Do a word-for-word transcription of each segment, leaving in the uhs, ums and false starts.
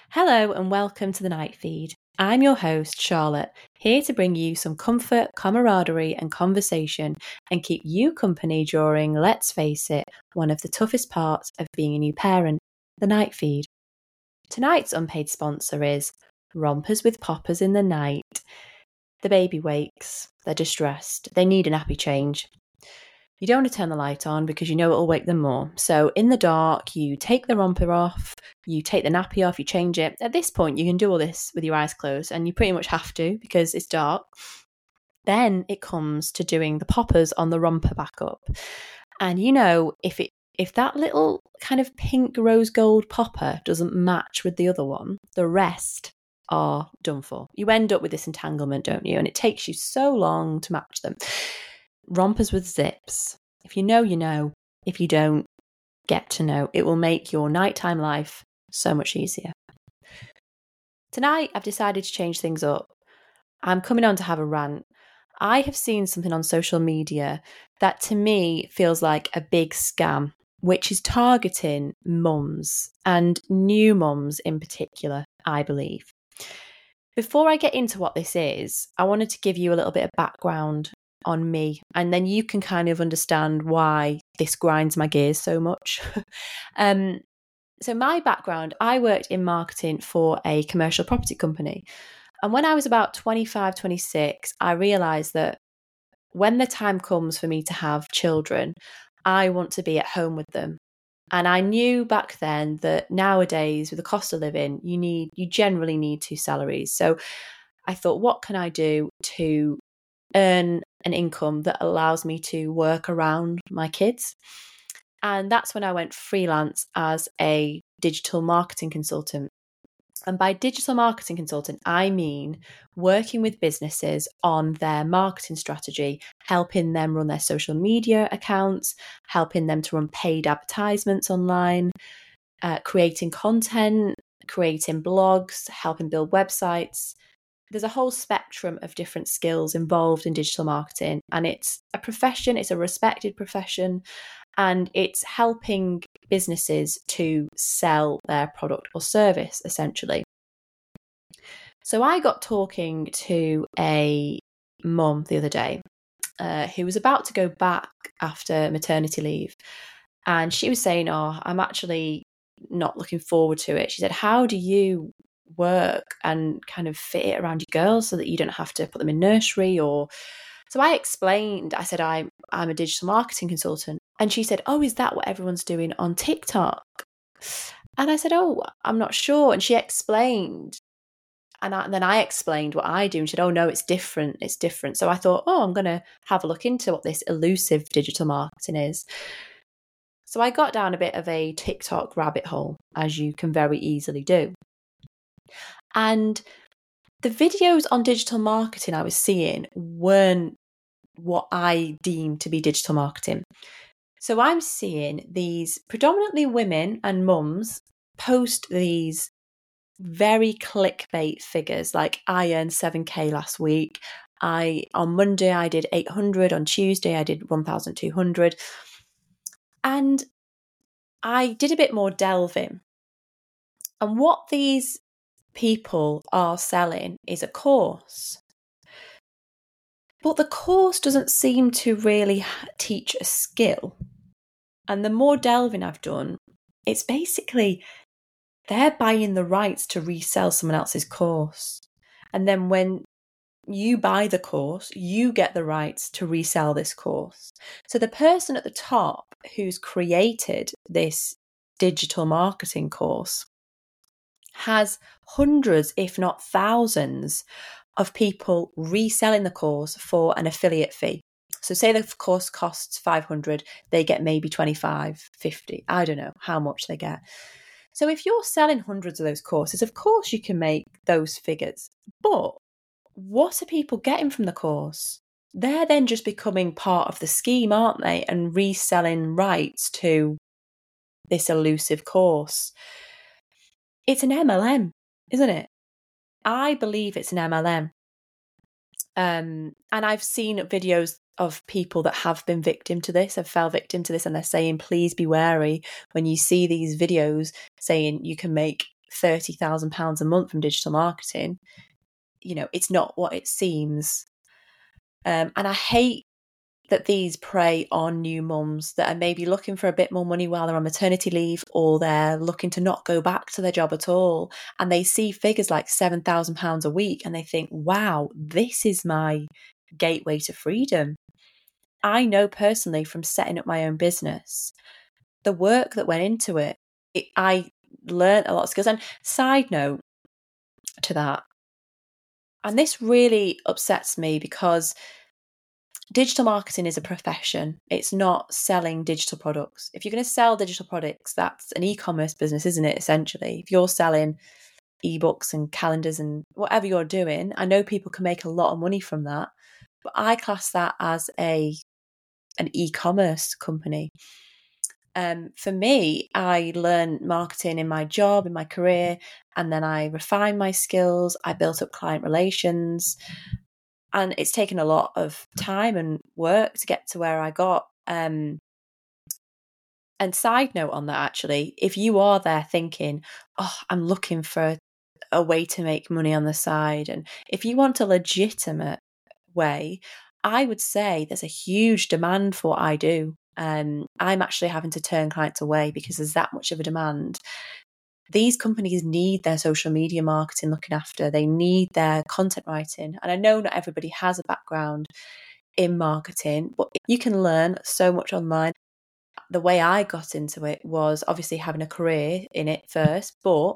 Hello and welcome to the Night Feed. I'm your host, Charlotte, here to bring you some comfort, camaraderie and conversation and keep you company during, let's face it, one of the toughest parts of being a new parent, the Night Feed. Tonight's unpaid sponsor is Rompers with Poppers in the Night. The baby wakes, they're distressed, they need a nappy change. You don't want to turn the light on because you know it'll wake them more. So in the dark, you take the romper off, you take the nappy off, you change it. At this point, you can do all this with your eyes closed, and you pretty much have to because it's dark. Then it comes to doing the poppers on the romper back up. And you know, if it if that little kind of pink rose gold popper doesn't match with the other one, the rest are done for. You end up with this entanglement, don't you? And it takes you so long to match them. Rompers with zips. If you know, you know. If you don't, get to know. It will make your nighttime life so much easier. Tonight, I've decided to change things up. I'm coming on to have a rant. I have seen something on social media that to me feels like a big scam, which is targeting mums and new mums in particular, I believe. Before I get into what this is, I wanted to give you a little bit of background on me, and then you can kind of understand why this grinds my gears so much. um, so my background, I worked in marketing for a commercial property company. And when I was about twenty-five, twenty-six, I realised that when the time comes for me to have children, I want to be at home with them. And I knew back then that nowadays with the cost of living, you need, you generally need two salaries. So I thought, what can I do to earn an income that allows me to work around my kids? And that's when I went freelance as a digital marketing consultant. And by digital marketing consultant, I mean working with businesses on their marketing strategy, helping them run their social media accounts, helping them to run paid advertisements online, uh, creating content, creating blogs, helping build websites. There's a whole spectrum of different skills involved in digital marketing, and it's a profession, it's a respected profession, and it's helping businesses to sell their product or service, essentially. So I got talking to a mum the other day uh, who was about to go back after maternity leave, and she was saying, oh, I'm actually not looking forward to it. She said, how do you work and kind of fit it around your girls so that you don't have to put them in nursery? Or so I explained, I said, I'm, I'm a digital marketing consultant. And she said, oh, is that what everyone's doing on TikTok? And I said, oh, I'm not sure. And she explained. And, I, and then I explained what I do. And she said, oh, no, it's different. It's different. So I thought, oh, I'm going to have a look into what this elusive digital marketing is. So I got down a bit of a TikTok rabbit hole, as you can very easily do. And the videos on digital marketing I was seeing weren't what I deem to be digital marketing. So I'm seeing these predominantly women and mums post these very clickbait figures, like I earned seven K last week. I on Monday I did eight hundred, on Tuesday I did one thousand two hundred. And I did a bit more delving. And what these people are selling is a course. But the course doesn't seem to really teach a skill. And the more delving I've done, it's basically they're buying the rights to resell someone else's course. And then when you buy the course, you get the rights to resell this course. So the person at the top who's created this digital marketing course has hundreds, if not thousands, of people reselling the course for an affiliate fee. So say the course costs five hundred, they get maybe twenty-five, fifty, I don't know how much they get. So if you're selling hundreds of those courses, of course you can make those figures. But what are people getting from the course? They're then just becoming part of the scheme, aren't they? And reselling rights to this elusive course. It's an M L M, isn't it? I believe it's an M L M. Um, and I've seen videos of people that have been victim to this, have fell victim to this, and they're saying, please be wary when you see these videos saying you can make thirty thousand pounds a month from digital marketing. You know, it's not what it seems. Um, and I hate that these prey on new mums that are maybe looking for a bit more money while they're on maternity leave, or they're looking to not go back to their job at all. And they see figures like seven thousand pounds a week and they think, wow, this is my gateway to freedom. I know personally from setting up my own business, the work that went into it, it I learned a lot of skills. And side note to that, and this really upsets me because digital marketing is a profession. It's not selling digital products. If you're going to sell digital products, that's an e-commerce business, isn't it, essentially? If you're selling ebooks and calendars and whatever you're doing, I know people can make a lot of money from that, but I class that as a an e-commerce company. Um, for me, I learned marketing in my job, in my career, and then I refined my skills. I built up client relations. And it's taken a lot of time and work to get to where I got. Um, and side note on that, actually, if you are there thinking, oh, I'm looking for a way to make money on the side, and if you want a legitimate way, I would say there's a huge demand for what I do. Um, I'm actually having to turn clients away because there's that much of a demand. These companies need their social media marketing looking after. They need their content writing. And I know not everybody has a background in marketing, but you can learn so much online. The way I got into it was obviously having a career in it first, but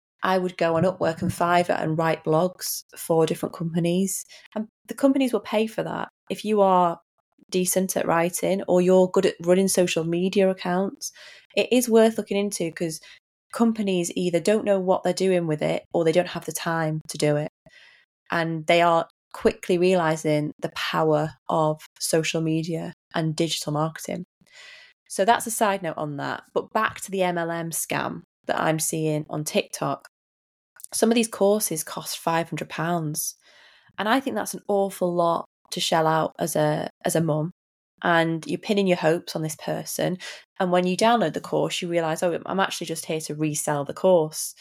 I would go on Upwork and Fiverr and write blogs for different companies. And the companies will pay for that. If you are decent at writing or you're good at running social media accounts, it is worth looking into, because companies either don't know what they're doing with it or they don't have the time to do it. And they are quickly realizing the power of social media and digital marketing. So that's a side note on that. But back to the M L M scam that I'm seeing on TikTok. Some of these courses cost five hundred pounds. And I think that's an awful lot to shell out as a as a mum. And you're pinning your hopes on this person. And when you download the course, you realise, oh, I'm actually just here to resell the course.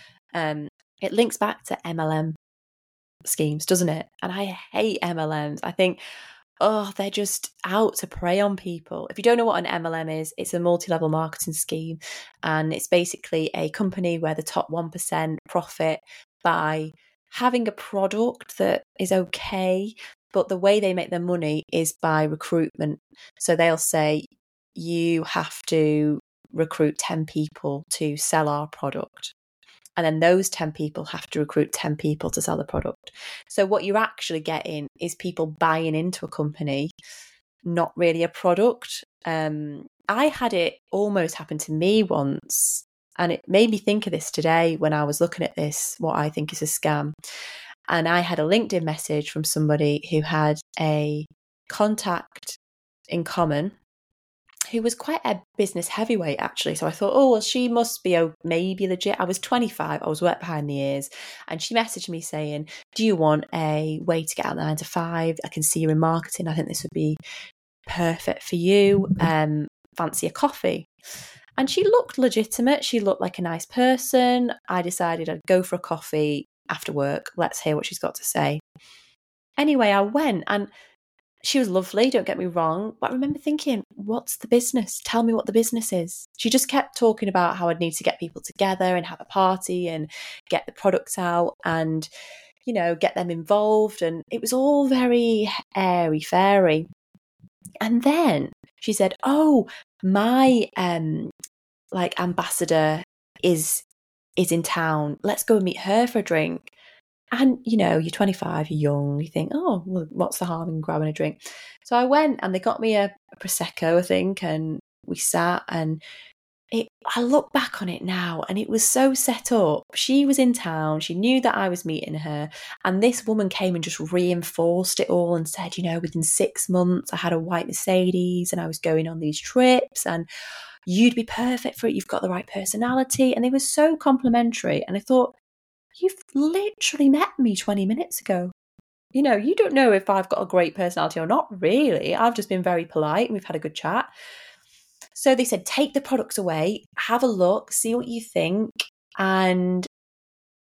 Um, it links back to M L M schemes, doesn't it? And I hate M L Ms. I think, oh, they're just out to prey on people. If you don't know what an M L M is, it's a multi-level marketing scheme. And it's basically a company where the top one percent profit by having a product that is okay, but the way they make their money is by recruitment. So they'll say, you have to recruit ten people to sell our product. And then those ten people have to recruit ten people to sell the product. So what you're actually getting is people buying into a company, not really a product. Um, I had it almost happen to me once. And it made me think of this today when I was looking at this, what I think is a scam. And I had a LinkedIn message from somebody who had a contact in common who was quite a business heavyweight, actually. So I thought, oh, well, she must be oh, maybe legit. I was twenty-five. I was wet behind the ears. And she messaged me saying, do you want a way to get out of nine to five? I can see you in marketing. I think this would be perfect for you. Um, fancy a coffee? And she looked legitimate. She looked like a nice person. I decided I'd go for a coffee after work. Let's hear what she's got to say. Anyway, I went, and she was lovely, don't get me wrong, but I remember thinking, what's the business? Tell me what the business is. She just kept talking about how I'd need to get people together and have a party and get the products out and, you know, get them involved. And it was all very airy-fairy. And then she said, oh, my um, like ambassador is is in town. Let's go and meet her for a drink. And, you know, you're twenty-five, you're young, you think, oh, well, what's the harm in grabbing a drink? So I went and they got me a, a Prosecco, I think, and we sat, and it, I look back on it now and it was so set up. She was in town, she knew that I was meeting her, and this woman came and just reinforced it all and said, you know, within six months I had a white Mercedes and I was going on these trips and you'd be perfect for it, you've got the right personality. And they were so complimentary. And I thought, you've literally met me twenty minutes ago. You know, you don't know if I've got a great personality or not, really. I've just been very polite and we've had a good chat. So they said, take the products away, have a look, see what you think. And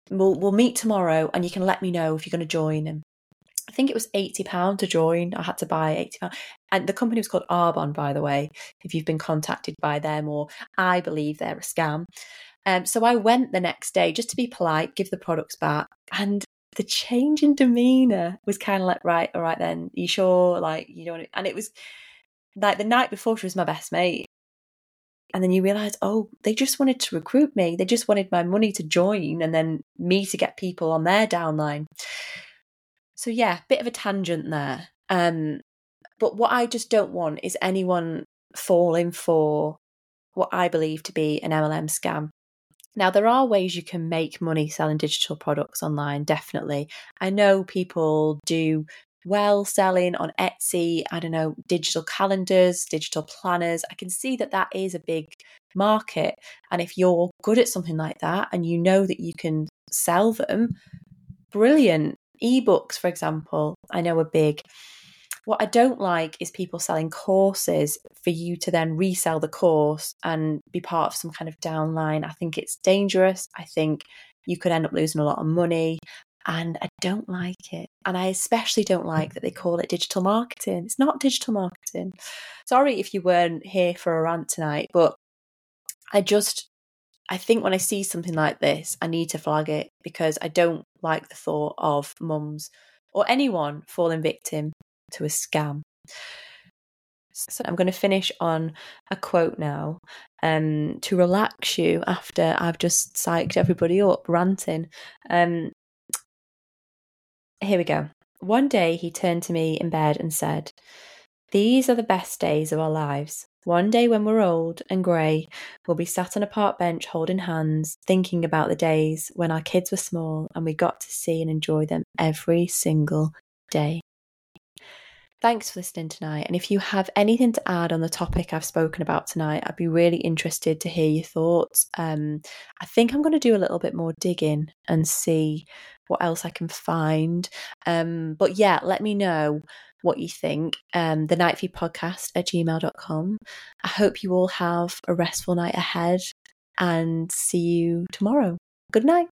we'll, we'll meet tomorrow and you can let me know if you're going to join. And I think it was eighty pounds to join. I had to buy eighty pounds. And the company was called Arbonne, by the way, if you've been contacted by them, or I believe they're a scam. Um, so I went the next day just to be polite, give the products back. And the change in demeanour was kind of like, right, all right then, you sure? Like, you know, and it was like the night before, she was my best mate. And then you realise, oh, they just wanted to recruit me. They just wanted my money to join and then me to get people on their downline. So yeah, bit of a tangent there. Um, but what I just don't want is anyone falling for what I believe to be an M L M scam. Now, there are ways you can make money selling digital products online, definitely. I know people do well selling on Etsy, I don't know, digital calendars, digital planners. I can see that that is a big market. And if you're good at something like that and you know that you can sell them, brilliant. Ebooks, for example, I know are big. What I don't like is people selling courses for you to then resell the course and be part of some kind of downline. I think it's dangerous. I think you could end up losing a lot of money. And I don't like it. And I especially don't like that they call it digital marketing. It's not digital marketing. Sorry if you weren't here for a rant tonight, but I just, I think when I see something like this, I need to flag it because I don't like the thought of mums or anyone falling victim to a scam. So I'm going to finish on a quote now um, to relax you after I've just psyched everybody up, ranting. Um, here we go. One day he turned to me in bed and said, "These are the best days of our lives. One day when we're old and grey, we'll be sat on a park bench holding hands, thinking about the days when our kids were small and we got to see and enjoy them every single day." Thanks for listening tonight. And if you have anything to add on the topic I've spoken about tonight, I'd be really interested to hear your thoughts. Um, I think I'm going to do a little bit more digging and see what else I can find. Um, but yeah, let me know what you think. Um, the nightfeed podcast at gmail dot com. I hope you all have a restful night ahead and see you tomorrow. Good night.